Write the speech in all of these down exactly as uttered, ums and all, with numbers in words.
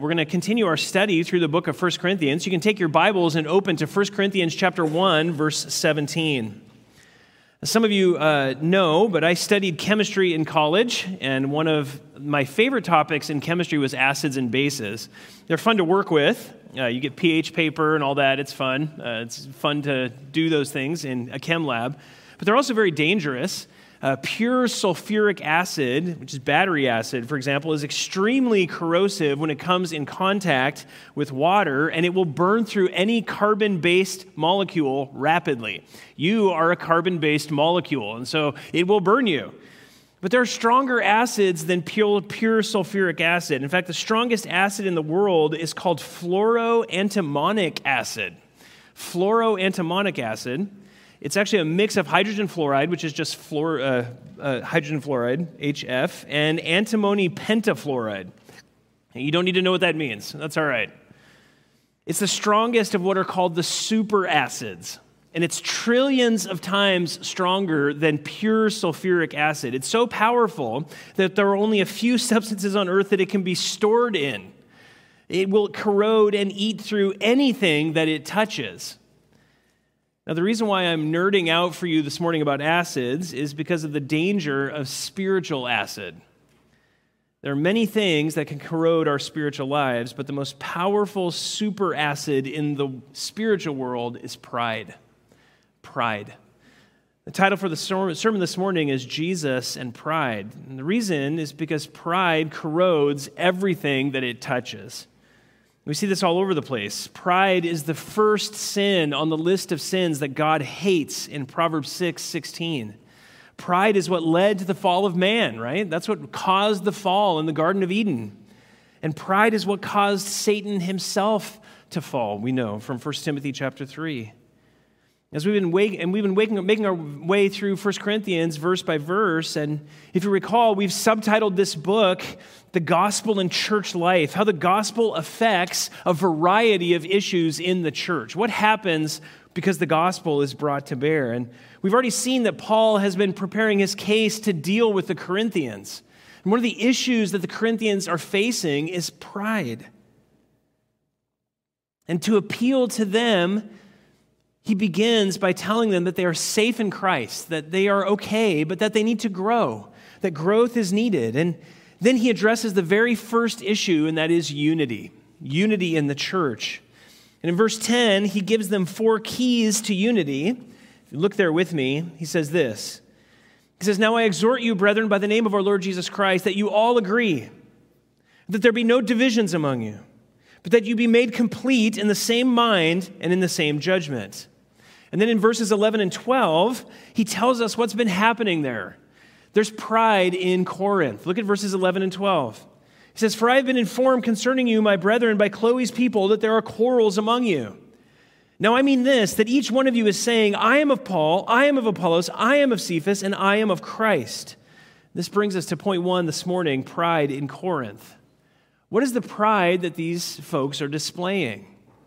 We're going to continue our study through the book of First Corinthians. You can take your Bibles and open to First Corinthians chapter one, verse seventeen. Some of you uh, know, but I studied chemistry in college, and one of my favorite topics in chemistry was acids and bases. They're fun to work with. Uh, you get pH paper and all that. It's fun. Uh, it's fun to do those things in a chem lab. But they're also very dangerous. Uh, pure sulfuric acid, which is battery acid, for example, is extremely corrosive when it comes in contact with water, and it will burn through any carbon-based molecule rapidly. You are a carbon-based molecule, and so it will burn you. But there are stronger acids than pure, pure sulfuric acid. In fact, the strongest acid in the world is called fluoroantimonic acid. Fluoroantimonic acid. It's actually a mix of hydrogen fluoride, which is just fluor, uh, uh, hydrogen fluoride, H F, and antimony pentafluoride. And you don't need to know what that means. That's all right. It's the strongest of what are called the superacids, and it's trillions of times stronger than pure sulfuric acid. It's so powerful that there are only a few substances on earth that it can be stored in. It will corrode and eat through anything that it touches. Now, the reason why I'm nerding out for you this morning about acids is because of the danger of spiritual acid. There are many things that can corrode our spiritual lives, but the most powerful super acid in the spiritual world is pride. Pride. The title for the sermon this morning is Jesus and Pride. And the reason is because pride corrodes everything that it touches. We see this all over the place. Pride is the first sin on the list of sins that God hates in Proverbs six sixteen. Pride is what led to the fall of man, right? That's what caused the fall in the Garden of Eden. And pride is what caused Satan himself to fall, we know, from First Timothy chapter three. As we've been wake, and we've been waking, making our way through First Corinthians verse by verse, and if you recall, we've subtitled this book, The Gospel in Church Life, how the gospel affects a variety of issues in the church. What happens because the gospel is brought to bear? And we've already seen that Paul has been preparing his case to deal with the Corinthians. And one of the issues that the Corinthians are facing is pride. And to appeal to them, he begins by telling them that they are safe in Christ, that they are okay, but that they need to grow, that growth is needed. And then he addresses the very first issue, and that is unity, unity in the church. And in verse ten, he gives them four keys to unity. If you look there with me, he says this. He says, "Now I exhort you, brethren, by the name of our Lord Jesus Christ, that you all agree, that there be no divisions among you, but that you be made complete in the same mind and in the same judgment." And then in verses eleven and twelve, he tells us what's been happening there. There's pride in Corinth. Look at verses eleven and twelve. He says, "For I have been informed concerning you, my brethren, by Chloe's people, that there are quarrels among you. Now I mean this, that each one of you is saying, I am of Paul, I am of Apollos, I am of Cephas, and I am of Christ." This brings us to point one this morning, pride in Corinth. What is the pride that these folks are displaying?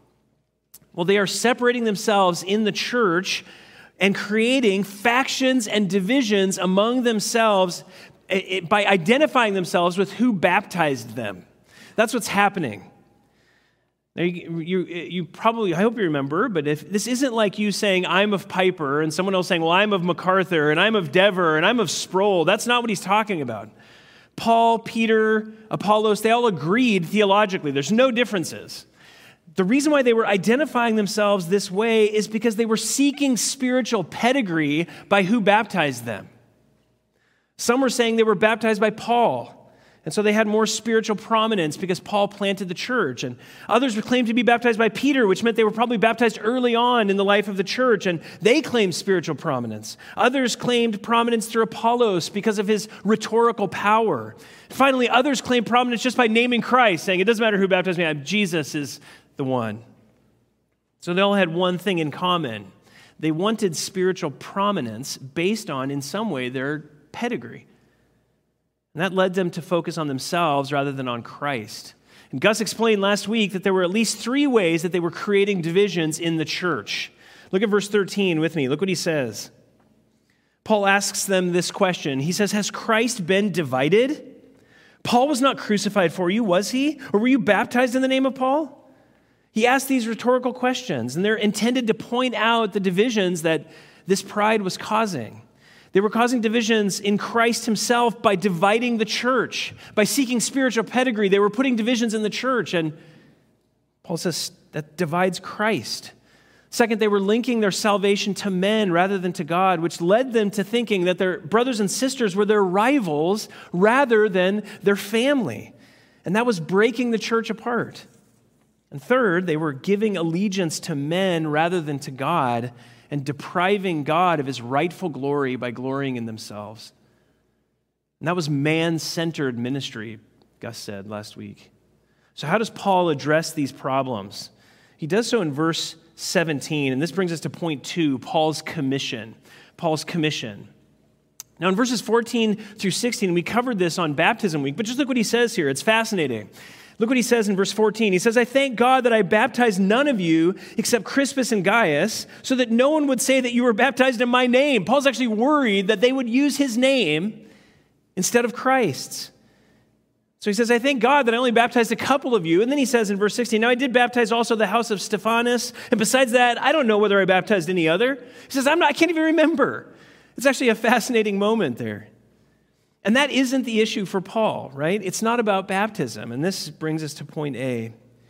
Well, they are separating themselves in the church and creating factions and divisions among themselves by identifying themselves with who baptized them. That's what's happening. Now, you, you, you probably, I hope you remember, but if this isn't like you saying, I'm of Piper, and someone else saying, well, I'm of MacArthur, and I'm of Dever, and I'm of Sproul. That's not what he's talking about. Paul, Peter, Apollos, they all agreed theologically. There's no differences. The reason why they were identifying themselves this way is because they were seeking spiritual pedigree by who baptized them. Some were saying they were baptized by Paul, and so they had more spiritual prominence because Paul planted the church. And others would claim to be baptized by Peter, which meant they were probably baptized early on in the life of the church, and they claimed spiritual prominence. Others claimed prominence through Apollos because of his rhetorical power. Finally, others claimed prominence just by naming Christ, saying, it doesn't matter who baptized me, Jesus is the one. So they all had one thing in common. They wanted spiritual prominence based on, in some way, their pedigree. And that led them to focus on themselves rather than on Christ. And Gus explained last week that there were at least three ways that they were creating divisions in the church. Look at verse thirteen with me. Look what he says. Paul asks them this question. He says, "Has Christ been divided? Paul was not crucified for you, was he? Or were you baptized in the name of Paul? He asked these rhetorical questions, and they're intended to point out the divisions that this pride was causing. They were causing divisions in Christ himself by dividing the church, by seeking spiritual pedigree. They were putting divisions in the church, and Paul says that divides Christ. Second, they were linking their salvation to men rather than to God, which led them to thinking that their brothers and sisters were their rivals rather than their family. And that was breaking the church apart. And third, they were giving allegiance to men rather than to God and depriving God of his rightful glory by glorying in themselves. And that was man-centered ministry, Gus said last week. So how does Paul address these problems? He does so in verse seventeen, and this brings us to point two, Paul's commission. Paul's commission. Now in verses fourteen through sixteen, we covered this on Baptism Week, but just look what he says here. It's fascinating. Look what he says in verse fourteen. He says, I thank God that I baptized none of you except Crispus and Gaius, so that no one would say that you were baptized in my name. Paul's actually worried that they would use his name instead of Christ's. So he says, I thank God that I only baptized a couple of you. And then he says in verse sixteen, now I did baptize also the house of Stephanas. And besides that, I don't know whether I baptized any other. He says, I'm not, I can't even remember. It's actually a fascinating moment there. And that isn't the issue for Paul, right? It's not about baptism. And this brings us to point A.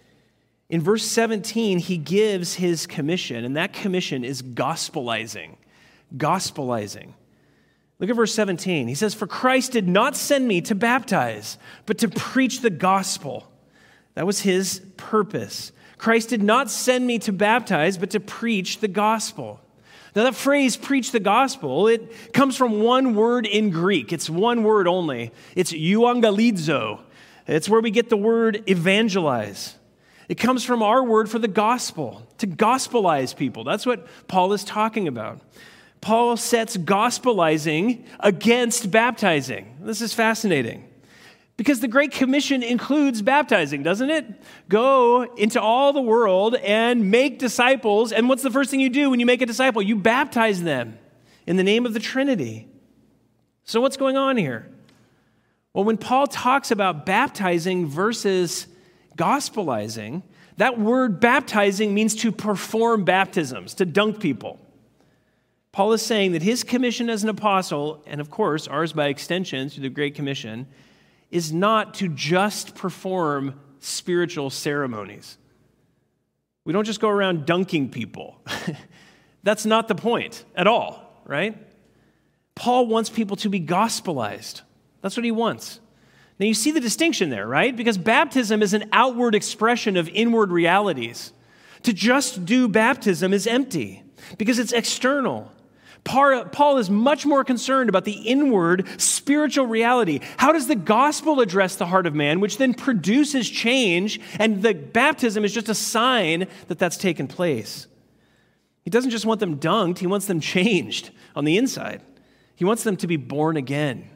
In verse seventeen, he gives his commission, and that commission is gospelizing. Gospelizing. Look at verse seventeen. He says, for Christ did not send me to baptize, but to preach the gospel. That was his purpose. Christ did not send me to baptize, but to preach the gospel. Now that phrase, preach the gospel, it comes from one word in Greek. It's one word only. It's euangelizo. It's where we get the word evangelize. It comes from our word for the gospel, to gospelize people. That's what Paul is talking about. Paul sets gospelizing against baptizing. This is fascinating. Because the Great Commission includes baptizing, doesn't it? Go into all the world and make disciples. And what's the first thing you do when you make a disciple? You baptize them in the name of the Trinity. So what's going on here? Well, when Paul talks about baptizing versus gospelizing, that word baptizing means to perform baptisms, to dunk people. Paul is saying that his commission as an apostle, and of course ours by extension through the Great Commission, is not to just perform spiritual ceremonies. We don't just go around dunking people. That's not the point at all, right? Paul wants people to be gospelized. That's what he wants. Now you see the distinction there, right? Because baptism is an outward expression of inward realities. To just do baptism is empty because it's external. Paul is much more concerned about the inward spiritual reality. How does the gospel address the heart of man, which then produces change, and the baptism is just a sign that that's taken place? He doesn't just want them dunked, he wants them changed on the inside. He wants them to be born again.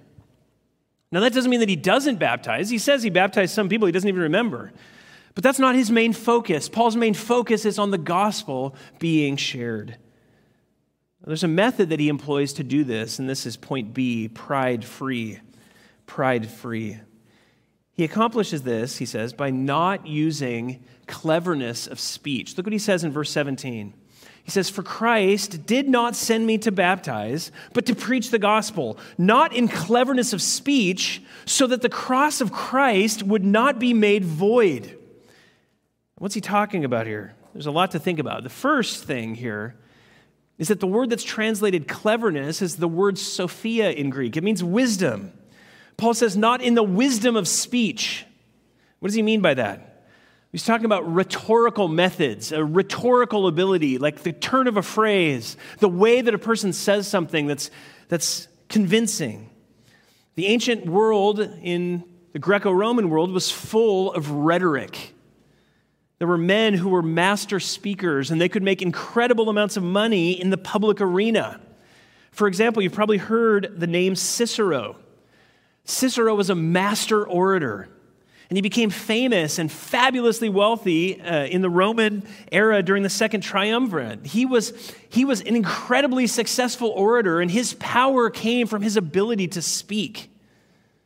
Now that doesn't mean that he doesn't baptize. He says he baptized some people he doesn't even remember. But that's not his main focus. Paul's main focus is on the gospel being shared. There's a method that he employs to do this, and this is point B, pride-free. Pride-free. He accomplishes this, he says, by not using cleverness of speech. Look what he says in verse seventeen. He says, for Christ did not send me to baptize, but to preach the gospel, not in cleverness of speech, so that the cross of Christ would not be made void. What's he talking about here? There's a lot to think about. The first thing here is that the word that's translated cleverness is the word Sophia in Greek. It means wisdom. Paul says, not in the wisdom of speech. What does he mean by that? He's talking about rhetorical methods, a rhetorical ability, like the turn of a phrase, the way that a person says something that's, that's convincing. The ancient world in the Greco-Roman world was full of rhetoric. There were men who were master speakers, and they could make incredible amounts of money in the public arena. For example, you've probably heard the name Cicero. Cicero was a master orator, and he became famous and fabulously wealthy uh, in the Roman era during the Second Triumvirate. He was, he was an incredibly successful orator, and his power came from his ability to speak.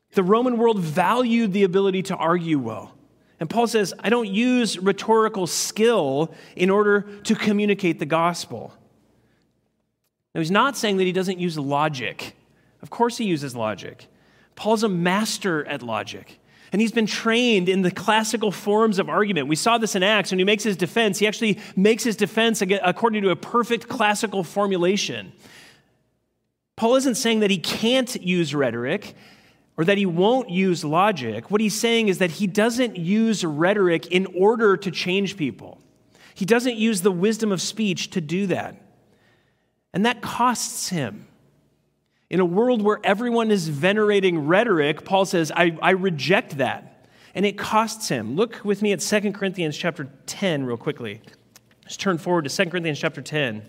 The Roman world valued the ability to argue well. And Paul says, I don't use rhetorical skill in order to communicate the gospel. Now, he's not saying that he doesn't use logic. Of course he uses logic. Paul's a master at logic. And he's been trained in the classical forms of argument. We saw this in Acts. When he makes his defense, he actually makes his defense according to a perfect classical formulation. Paul isn't saying that he can't use rhetoric or that he won't use logic. What he's saying is that he doesn't use rhetoric in order to change people. He doesn't use the wisdom of speech to do that. And that costs him. In a world where everyone is venerating rhetoric, Paul says, I, I reject that. And it costs him. Look with me at Second Corinthians chapter ten real quickly. Let's turn forward to Second Corinthians chapter ten.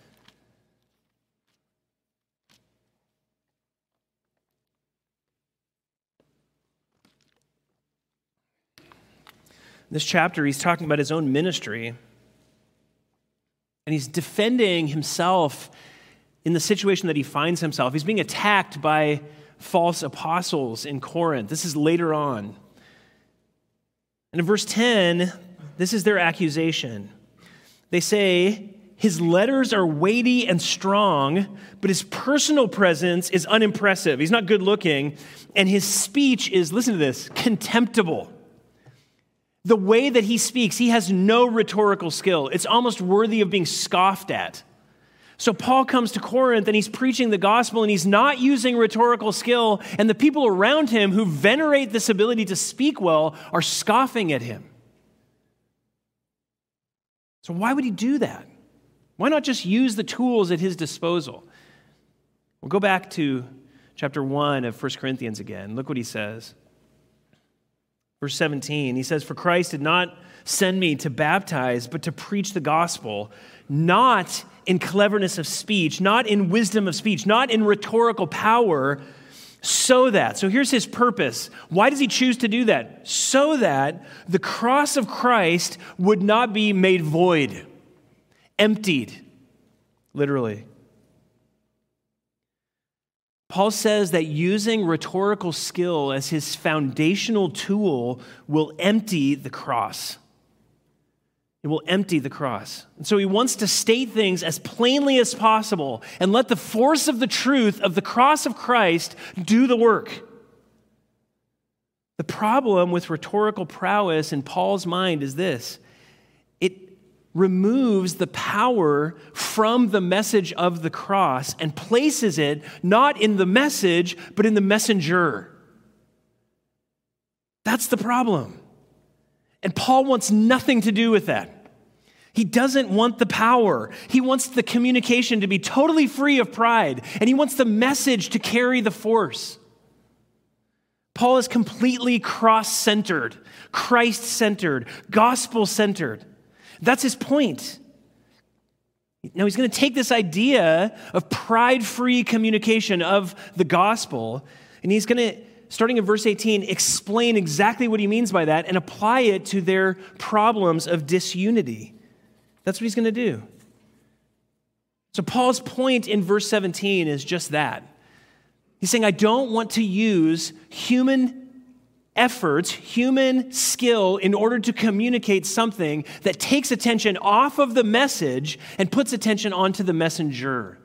In this chapter, he's talking about his own ministry. And he's defending himself in the situation that he finds himself. He's being attacked by false apostles in Corinth. This is later on. And in verse ten, this is their accusation. They say, his letters are weighty and strong, but his personal presence is unimpressive. He's not good looking. And his speech is, listen to this, contemptible. The way that he speaks, he has no rhetorical skill. It's almost worthy of being scoffed at. So Paul comes to Corinth and he's preaching the gospel and he's not using rhetorical skill, and the people around him who venerate this ability to speak well are scoffing at him. So why would he do that? Why not just use the tools at his disposal? We'll go back to chapter one of First Corinthians again. Look what he says. Verse seventeen, he says, for Christ did not send me to baptize, but to preach the gospel, not in cleverness of speech, not in wisdom of speech, not in rhetorical power, so that, so here's his purpose. Why does he choose to do that? So that the cross of Christ would not be made void, emptied, literally. Paul says that using rhetorical skill as his foundational tool will empty the cross. It will empty the cross. And so he wants to state things as plainly as possible and let the force of the truth of the cross of Christ do the work. The problem with rhetorical prowess in Paul's mind is this: it removes the power from the message of the cross and places it not in the message, but in the messenger. That's the problem. And Paul wants nothing to do with that. He doesn't want the power. He wants the communication to be totally free of pride, and he wants the message to carry the force. Paul is completely cross-centered, Christ-centered, gospel-centered. That's his point. Now he's going to take this idea of pride-free communication of the gospel, and he's going to, starting in verse eighteen, explain exactly what he means by that and apply it to their problems of disunity. That's what he's going to do. So Paul's point in verse seventeen is just that. He's saying, I don't want to use human efforts, human skill in order to communicate something that takes attention off of the message and puts attention onto the messenger.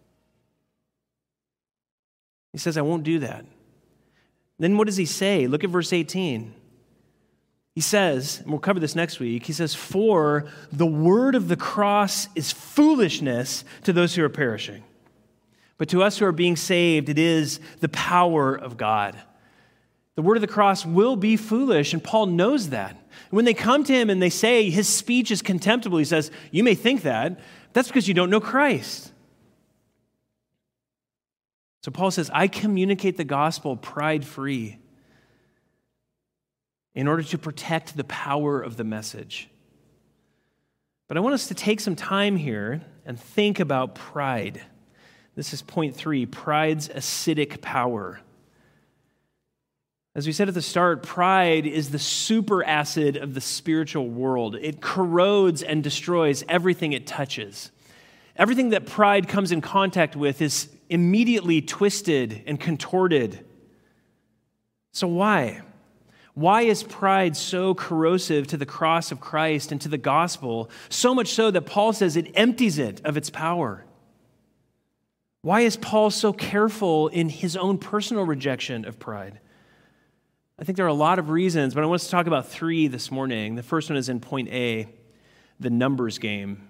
He says, I won't do that. Then what does he say? Look at verse eighteen. He says, and we'll cover this next week, he says, for the word of the cross is foolishness to those who are perishing. But to us who are being saved, it is the power of God. The word of the cross will be foolish, and Paul knows that. When they come to him and they say his speech is contemptible, he says, you may think that. That's because you don't know Christ. So Paul says, I communicate the gospel pride-free in order to protect the power of the message. But I want us to take some time here and think about pride. This is point three, pride's acidic power. As we said at the start, pride is the super acid of the spiritual world. It corrodes and destroys everything it touches. Everything that pride comes in contact with is immediately twisted and contorted. So why? Why is pride so corrosive to the cross of Christ and to the gospel, so much so that Paul says it empties it of its power? Why is Paul so careful in his own personal rejection of pride? I think there are a lot of reasons, but I want us to talk about three this morning. The first one is in point A, the numbers game.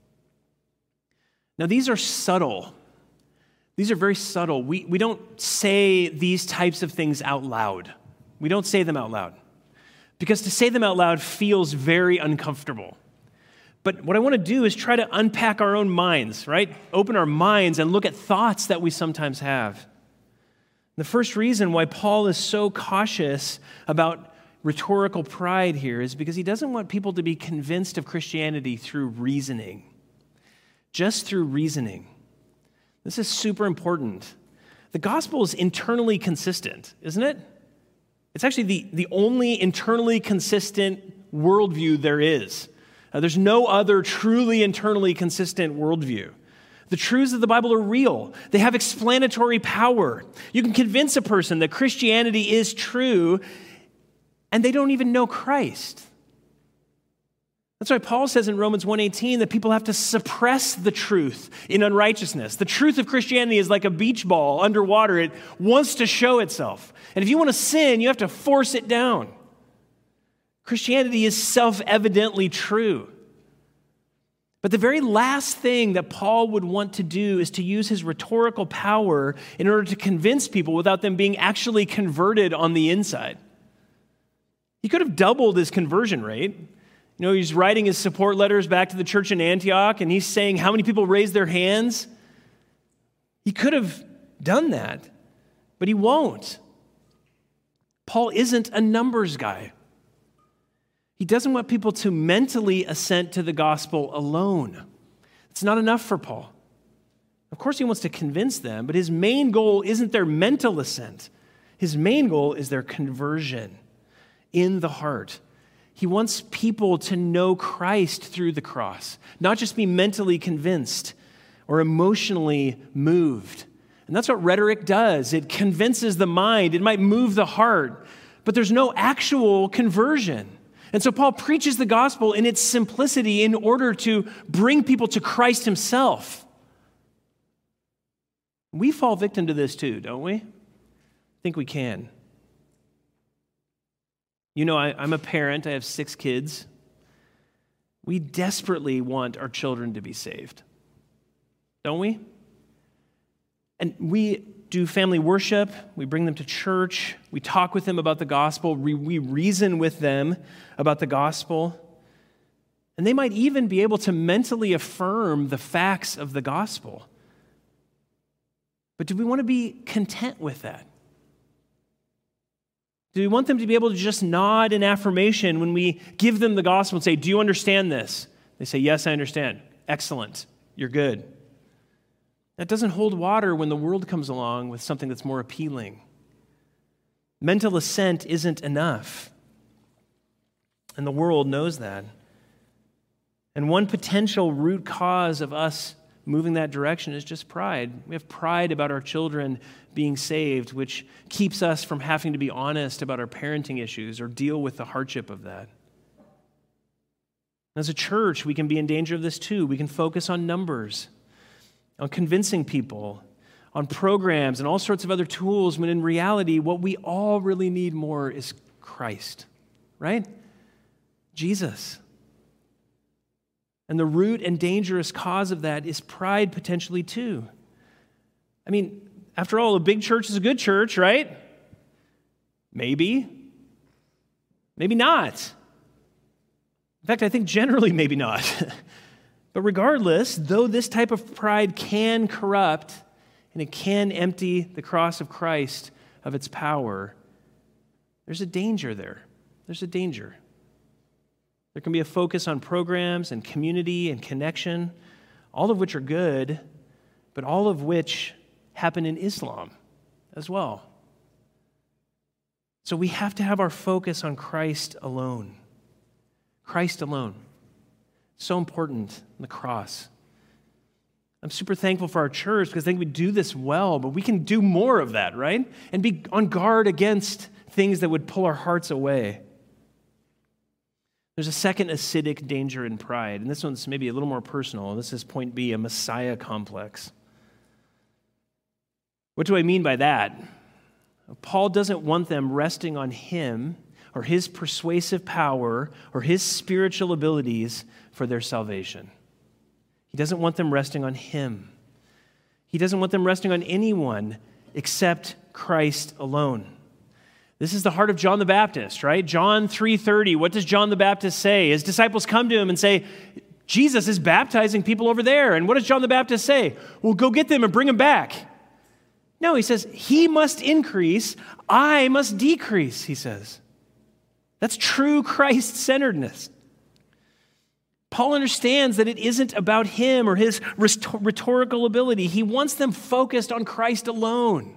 Now, these are subtle. These are very subtle. We, we don't say these types of things out loud. We don't say them out loud because to say them out loud feels very uncomfortable. But what I want to do is try to unpack our own minds, right? Open our minds and look at thoughts that we sometimes have. The first reason why Paul is so cautious about rhetorical pride here is because he doesn't want people to be convinced of Christianity through reasoning, just through reasoning. This is super important. The gospel is internally consistent, isn't it? It's actually the, the only internally consistent worldview there is. Uh, there's no other truly internally consistent worldview. The truths of the Bible are real. They have explanatory power. You can convince a person that Christianity is true, and they don't even know Christ. That's why Paul says in Romans one eighteen that people have to suppress the truth in unrighteousness. The truth of Christianity is like a beach ball underwater. It wants to show itself. And if you want to sin, you have to force it down. Christianity is self-evidently true. But the very last thing that Paul would want to do is to use his rhetorical power in order to convince people without them being actually converted on the inside. He could have doubled his conversion rate. You know, he's writing his support letters back to the church in Antioch, and he's saying how many people raised their hands. He could have done that, but he won't. Paul isn't a numbers guy. He doesn't want people to mentally assent to the gospel alone. It's not enough for Paul. Of course, he wants to convince them, but his main goal isn't their mental assent. His main goal is their conversion in the heart. He wants people to know Christ through the cross, not just be mentally convinced or emotionally moved. And that's what rhetoric does. It convinces the mind. It might move the heart, but there's no actual conversion. And so Paul preaches the gospel in its simplicity in order to bring people to Christ himself. We fall victim to this too, don't we? I think we can. You know, I, I'm a parent. I have six kids. We desperately want our children to be saved, don't we? And we do family worship. We bring them to church. We talk with them about the gospel. We, we reason with them about the gospel. And they might even be able to mentally affirm the facts of the gospel. But do we want to be content with that? Do we want them to be able to just nod in affirmation when we give them the gospel and say, do you understand this? They say, yes, I understand. Excellent. You're good. That doesn't hold water when the world comes along with something that's more appealing. Mental assent isn't enough. And the world knows that. And one potential root cause of us moving that direction is just pride. We have pride about our children being saved, which keeps us from having to be honest about our parenting issues or deal with the hardship of that. As a church, we can be in danger of this too. We can focus on numbers, on convincing people, on programs and all sorts of other tools, when in reality, what we all really need more is Christ, right? Jesus. And the root and dangerous cause of that is pride potentially too. I mean, after all, a big church is a good church, right? Maybe. Maybe not. In fact, I think generally maybe not. But regardless, though this type of pride can corrupt and it can empty the cross of Christ of its power, there's a danger there. There's a danger. There can be a focus on programs and community and connection, all of which are good, but all of which happen in Islam as well. So we have to have our focus on Christ alone. Christ alone. So important, the cross. I'm super thankful for our church because I think we do this well, but we can do more of that, right? And be on guard against things that would pull our hearts away. There's a second acidic danger in pride, and this one's maybe a little more personal. This is point B, a Messiah complex. What do I mean by that? Paul doesn't want them resting on him or his persuasive power or his spiritual abilities for their salvation. He doesn't want them resting on him. He doesn't want them resting on anyone except Christ alone. This is the heart of John the Baptist, right? John three thirty, what does John the Baptist say? His disciples come to him and say, Jesus is baptizing people over there. And what does John the Baptist say? Well, go get them and bring them back. No, he says, he must increase, I must decrease, he says. That's true Christ-centeredness. Paul understands that it isn't about him or his rhetorical ability. He wants them focused on Christ alone.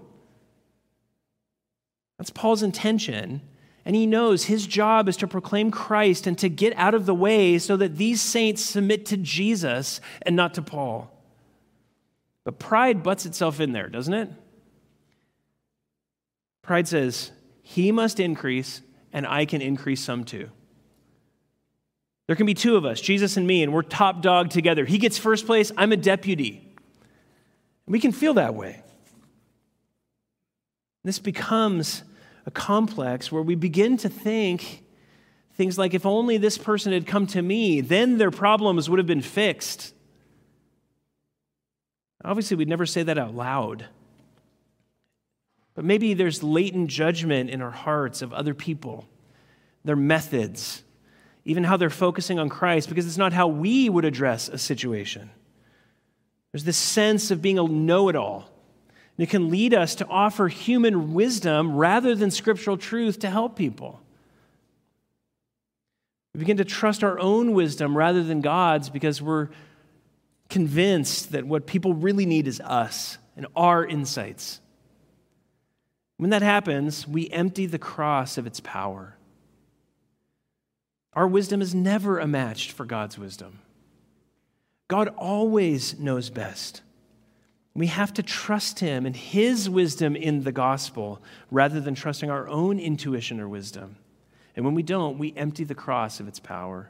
That's Paul's intention. And he knows his job is to proclaim Christ and to get out of the way so that these saints submit to Jesus and not to Paul. But pride butts itself in there, doesn't it? Pride says, he must increase and I can increase some too. There can be two of us, Jesus and me, and we're top dog together. He gets first place, I'm a deputy. We can feel that way. This becomes a complex where we begin to think things like, if only this person had come to me, then their problems would have been fixed. Obviously, we'd never say that out loud. But maybe there's latent judgment in our hearts of other people, their methods, even how they're focusing on Christ, because it's not how we would address a situation. There's this sense of being a know-it-all. And it can lead us to offer human wisdom rather than scriptural truth to help people. We begin to trust our own wisdom rather than God's because we're convinced that what people really need is us and our insights. When that happens, we empty the cross of its power. Our wisdom is never a match for God's wisdom. God always knows best. We have to trust him and his wisdom in the gospel rather than trusting our own intuition or wisdom. And when we don't, we empty the cross of its power.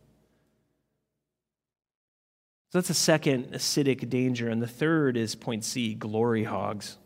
So that's a second acidic danger. And the third is point C, glory hogs.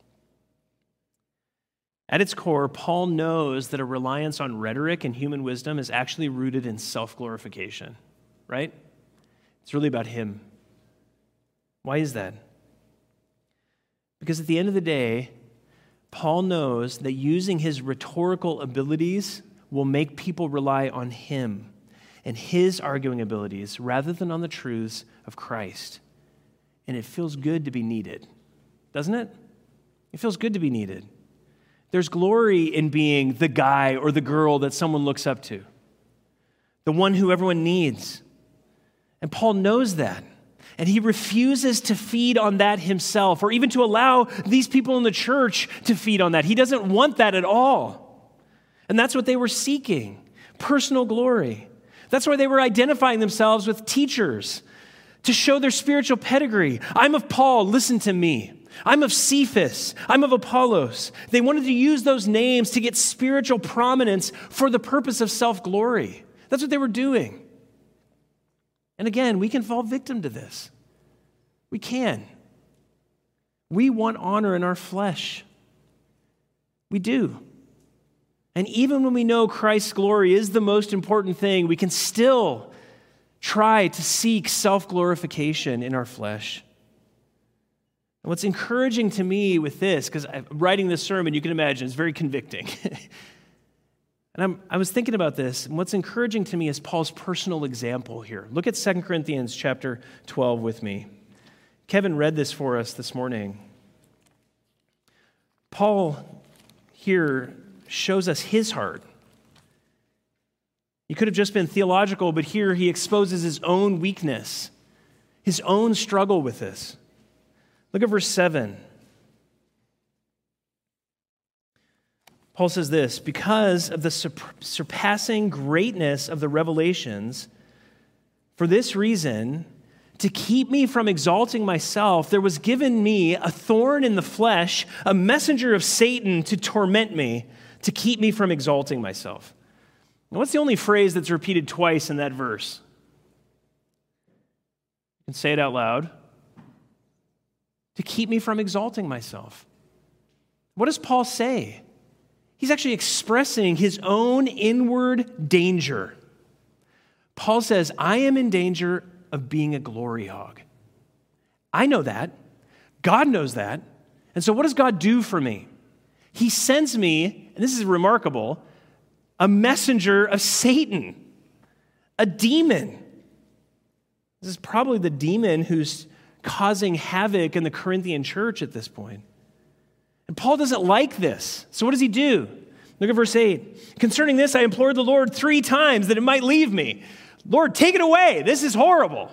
At its core, Paul knows that a reliance on rhetoric and human wisdom is actually rooted in self-glorification, right? It's really about him. Why is that? Because at the end of the day, Paul knows that using his rhetorical abilities will make people rely on him and his arguing abilities rather than on the truths of Christ. And it feels good to be needed, doesn't it? It feels good to be needed. There's glory in being the guy or the girl that someone looks up to, the one who everyone needs. And Paul knows that. And he refuses to feed on that himself or even to allow these people in the church to feed on that. He doesn't want that at all. And that's what they were seeking, personal glory. That's why they were identifying themselves with teachers to show their spiritual pedigree. I'm of Paul, listen to me. I'm of Cephas. I'm of Apollos. They wanted to use those names to get spiritual prominence for the purpose of self-glory. That's what they were doing. And again, we can fall victim to this. We can. We want honor in our flesh. We do. And even when we know Christ's glory is the most important thing, we can still try to seek self-glorification in our flesh. And what's encouraging to me with this, because writing this sermon, you can imagine, is very convicting. And I'm, I was thinking about this, and what's encouraging to me is Paul's personal example here. Look at Second Corinthians chapter twelve with me. Kevin read this for us this morning. Paul here shows us his heart. He could have just been theological, but here he exposes his own weakness, his own struggle with this. Look at verse seven. Paul says this, because of the surpassing greatness of the revelations, for this reason, to keep me from exalting myself, there was given me a thorn in the flesh, a messenger of Satan to torment me, to keep me from exalting myself. Now, what's the only phrase that's repeated twice in that verse? You can say it out loud. To keep me from exalting myself. What does Paul say? He's actually expressing his own inward danger. Paul says, I am in danger of being a glory hog. I know that. God knows that. And so what does God do for me? He sends me, and this is remarkable, a messenger of Satan, a demon. This is probably the demon who's causing havoc in the Corinthian church at this point. And Paul doesn't like this. So what does he do? Look at verse eight. Concerning this, I implored the Lord three times that it might leave me. Lord, take it away. This is horrible.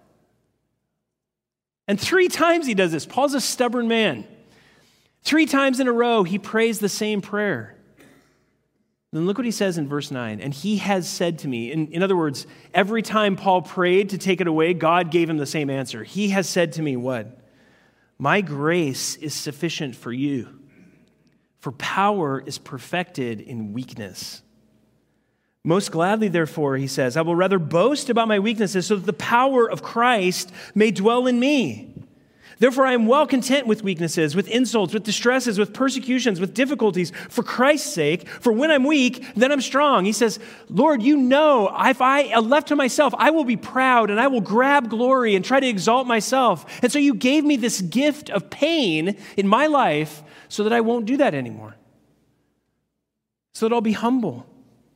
And three times he does this. Paul's a stubborn man. Three times in a row, he prays the same prayer. Then look what he says in verse nine. And he has said to me, in, in other words, every time Paul prayed to take it away, God gave him the same answer. He has said to me, what? My grace is sufficient for you, for power is perfected in weakness. Most gladly, therefore, he says, I will rather boast about my weaknesses so that the power of Christ may dwell in me. Therefore, I am well content with weaknesses, with insults, with distresses, with persecutions, with difficulties, for Christ's sake. For when I'm weak, then I'm strong. He says, Lord, you know, if I am left to myself, I will be proud and I will grab glory and try to exalt myself. And so you gave me this gift of pain in my life so that I won't do that anymore. So that I'll be humble.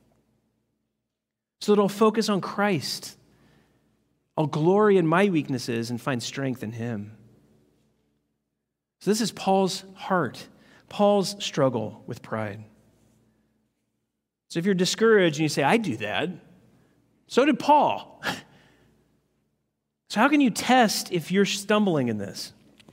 So that I'll focus on Christ. I'll glory in my weaknesses and find strength in him. So this is Paul's heart, Paul's struggle with pride. So if you're discouraged and you say, I do that, so did Paul. So how can you test if you're stumbling in this?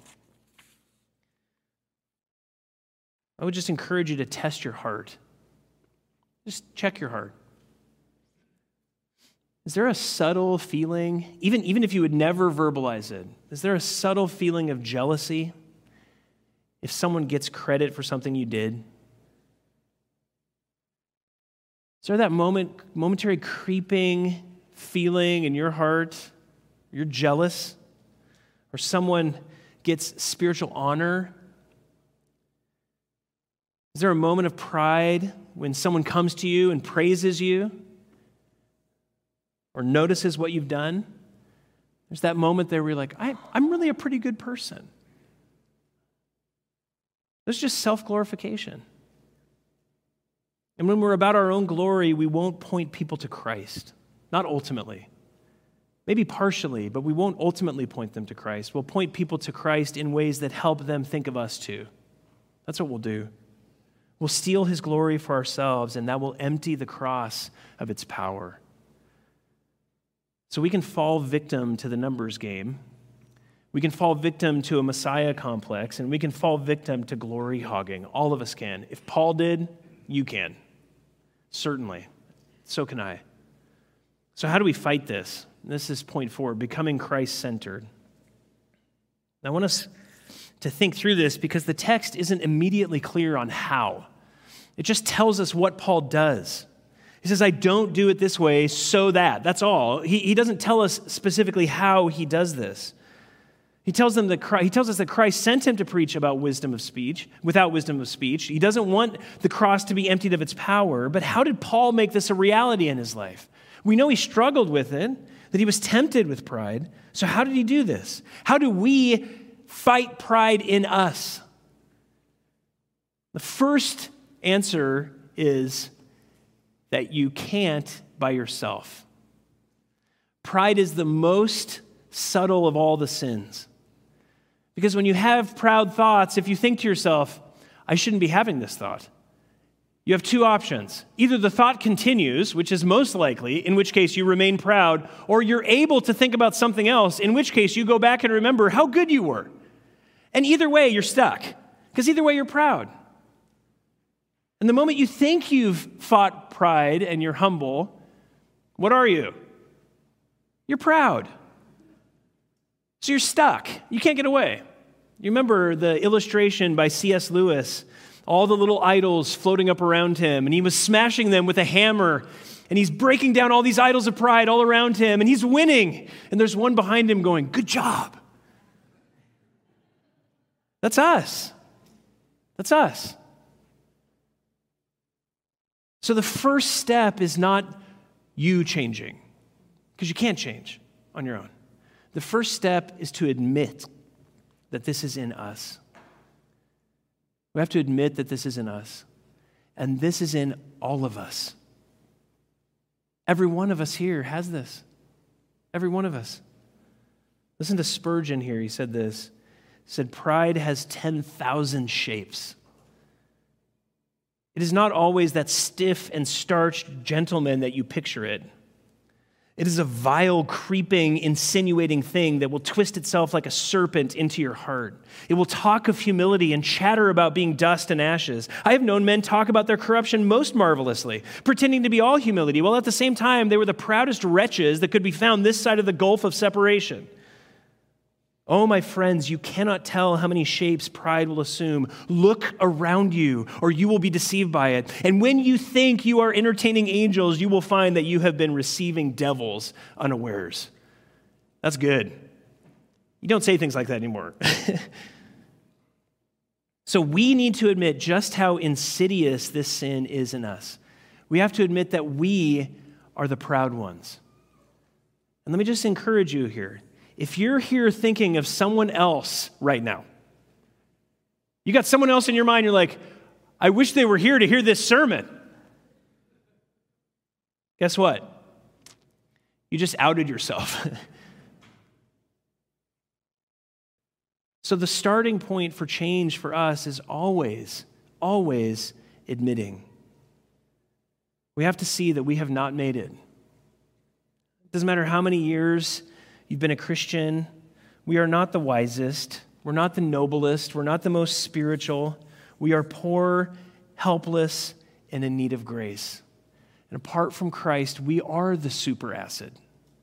I would just encourage you to test your heart. Just check your heart. Is there a subtle feeling, even, even if you would never verbalize it, is there a subtle feeling of jealousy if someone gets credit for something you did? Is there that moment, momentary creeping feeling in your heart? You're jealous? Or someone gets spiritual honor? Is there a moment of pride when someone comes to you and praises you? Or notices what you've done? There's that moment there where you're like, I, I'm really a pretty good person. It's just self-glorification. And when we're about our own glory, we won't point people to Christ. Not ultimately. Maybe partially, but we won't ultimately point them to Christ. We'll point people to Christ in ways that help them think of us too. That's what we'll do. We'll steal his glory for ourselves, and that will empty the cross of its power. So we can fall victim to the numbers game. We can fall victim to a Messiah complex, and we can fall victim to glory hogging. All of us can. If Paul did, you can. Certainly. So can I. So how do we fight this? This is point four, becoming Christ-centered. I want us to think through this because the text isn't immediately clear on how. It just tells us what Paul does. He says, I don't do it this way so that. That's all. He, he doesn't tell us specifically how he does this. He tells them that Christ, he tells us that Christ sent him to preach about wisdom of speech, without wisdom of speech. He doesn't want the cross to be emptied of its power. But how did Paul make this a reality in his life? We know he struggled with it, that he was tempted with pride. So how did he do this? How do we fight pride in us? The first answer is that you can't by yourself. Pride is the most subtle of all the sins. Because when you have proud thoughts, if you think to yourself, I shouldn't be having this thought, you have two options. Either the thought continues, which is most likely, in which case you remain proud, or you're able to think about something else, in which case you go back and remember how good you were. And either way, you're stuck, because either way, you're proud. And the moment you think you've fought pride and you're humble, what are you? You're proud. So you're stuck. You can't get away. You remember the illustration by C S Lewis all the little idols floating up around him, and he was smashing them with a hammer, and he's breaking down all these idols of pride all around him, and he's winning. And there's one behind him going, "Good job." That's us. That's us. So the first step is not you changing, because you can't change on your own. The first step is to admit that this is in us. We have to admit that this is in us, and this is in all of us. Every one of us here has this. Every one of us. Listen to Spurgeon here. He said this. He said, "Pride has ten thousand shapes. It is not always that stiff and starched gentleman that you picture it. It is a vile, creeping, insinuating thing that will twist itself like a serpent into your heart. It will talk of humility and chatter about being dust and ashes. I have known men talk about their corruption most marvelously, pretending to be all humility, while at the same time they were the proudest wretches that could be found this side of the gulf of separation. Oh, my friends, you cannot tell how many shapes pride will assume. Look around you, or you will be deceived by it. And when you think you are entertaining angels, you will find that you have been receiving devils unawares." That's good. You don't say things like that anymore. So we need to admit just how insidious this sin is in us. We have to admit that we are the proud ones. And let me just encourage you here. If you're here thinking of someone else right now, you got someone else in your mind, you're like, "I wish they were here to hear this sermon." Guess what? You just outed yourself. So the starting point for change for us is always, always admitting. We have to see that we have not made it. It doesn't matter how many years you've been a Christian. We are not the wisest. We're not the noblest. We're not the most spiritual. We are poor, helpless, and in need of grace. And apart from Christ, we are the super acid.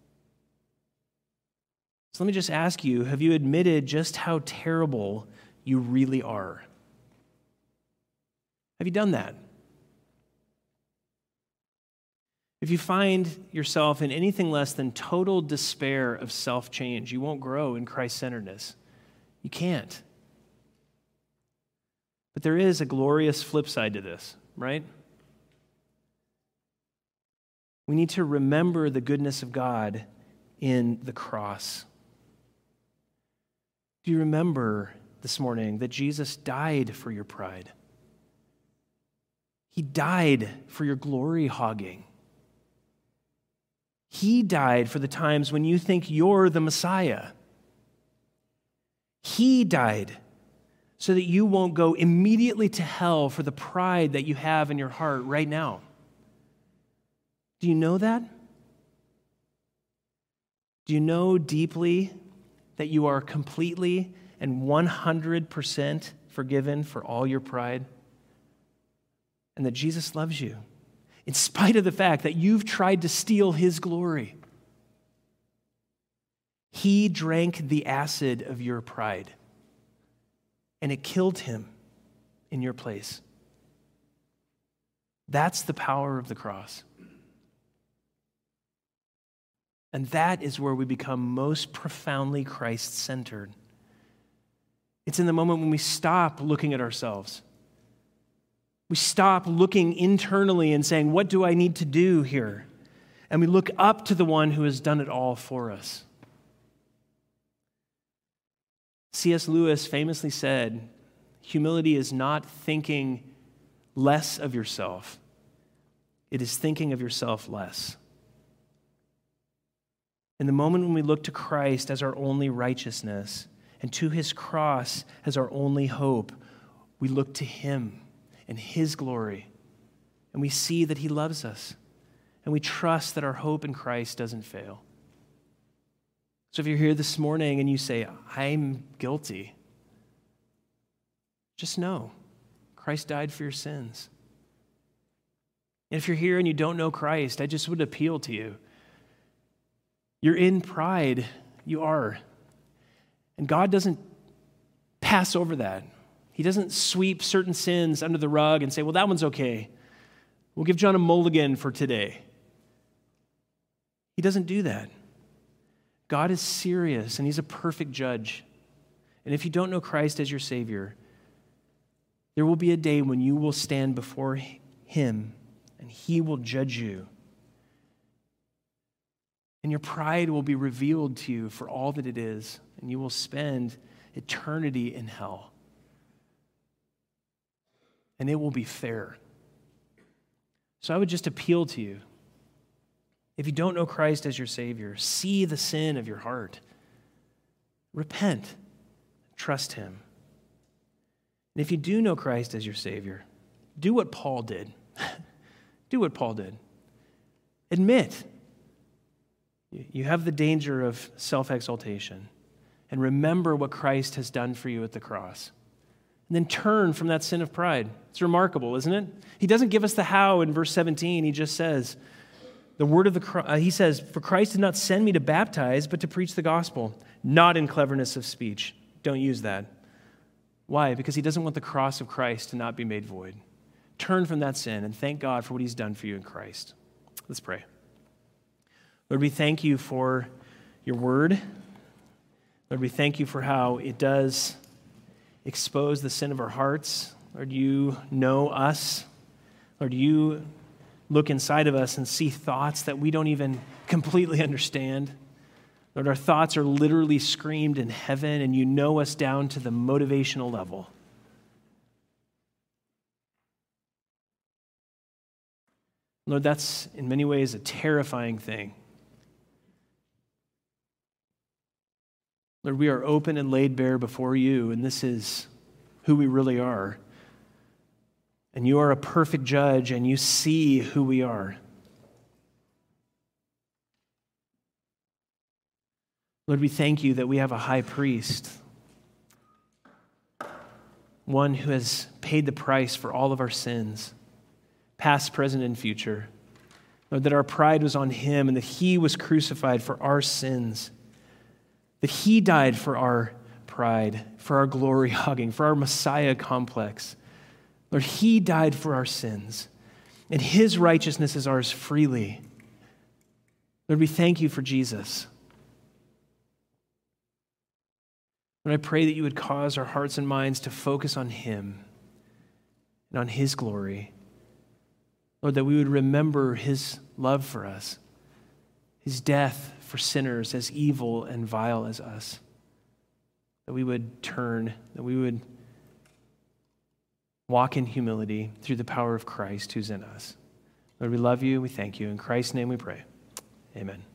So let me just ask you, have you admitted just how terrible you really are? Have you done that? If you find yourself in anything less than total despair of self-change, you won't grow in Christ-centeredness. You can't. But there is a glorious flip side to this, right? We need to remember the goodness of God in the cross. Do you remember this morning that Jesus died for your pride? He died for your glory hogging. He died for the times when you think you're the Messiah. He died so that you won't go immediately to hell for the pride that you have in your heart right now. Do you know that? Do you know deeply that you are completely and one hundred percent forgiven for all your pride? And that Jesus loves you, in spite of the fact that you've tried to steal his glory. He drank the acid of your pride, and it killed him in your place. That's the power of the cross. And that is where we become most profoundly Christ-centered. It's in the moment when we stop looking at ourselves. We stop looking internally and saying, "What do I need to do here?" And we look up to the one who has done it all for us. C S Lewis famously said, "Humility is not thinking less of yourself. It is thinking of yourself less." In the moment when we look to Christ as our only righteousness and to his cross as our only hope, we look to him and his glory, and we see that he loves us, and we trust that our hope in Christ doesn't fail. So if you're here this morning and you say, "I'm guilty," just know Christ died for your sins. And if you're here and you don't know Christ, I just would appeal to you. You're in pride. You are. And God doesn't pass over that. He doesn't sweep certain sins under the rug and say, well, that one's okay. We'll give John a mulligan for today. He doesn't do that. God is serious, and he's a perfect judge. And if you don't know Christ as your Savior, there will be a day when you will stand before him, and he will judge you. And your pride will be revealed to you for all that it is, and you will spend eternity in hell. And it will be fair. So I would just appeal to you. If you don't know Christ as your Savior, see the sin of your heart. Repent. Trust him. And if you do know Christ as your Savior, do what Paul did. Do what Paul did. Admit you have the danger of self-exaltation, and remember what Christ has done for you at the cross. And then turn from that sin of pride. It's remarkable, isn't it? He doesn't give us the how in verse seventeen. He just says, the word of the uh, he says, for Christ did not send me to baptize, but to preach the gospel, not in cleverness of speech. Don't use that. Why? Because he doesn't want the cross of Christ to not be made void. Turn from that sin and thank God for what he's done for you in Christ. Let's pray. Lord, we thank you for your word. Lord, we thank you for how it does expose the sin of our hearts. Lord, you know us. Lord, you look inside of us and see thoughts that we don't even completely understand. Lord, our thoughts are literally screamed in heaven, and you know us down to the motivational level. Lord, that's in many ways a terrifying thing. Lord, we are open and laid bare before you, and this is who we really are. And you are a perfect judge, and you see who we are. Lord, we thank you that we have a high priest, one who has paid the price for all of our sins, past, present, and future. Lord, that our pride was on him and that he was crucified for our sins, that he died for our pride, for our glory hogging, for our Messiah complex. Lord, he died for our sins, and his righteousness is ours freely. Lord, we thank you for Jesus. Lord, I pray that you would cause our hearts and minds to focus on him and on his glory. Lord, that we would remember his love for us, his death for sinners as evil and vile as us. That we would turn, that we would walk in humility through the power of Christ who's in us. Lord, we love you. We thank you. In Christ's name we pray. Amen.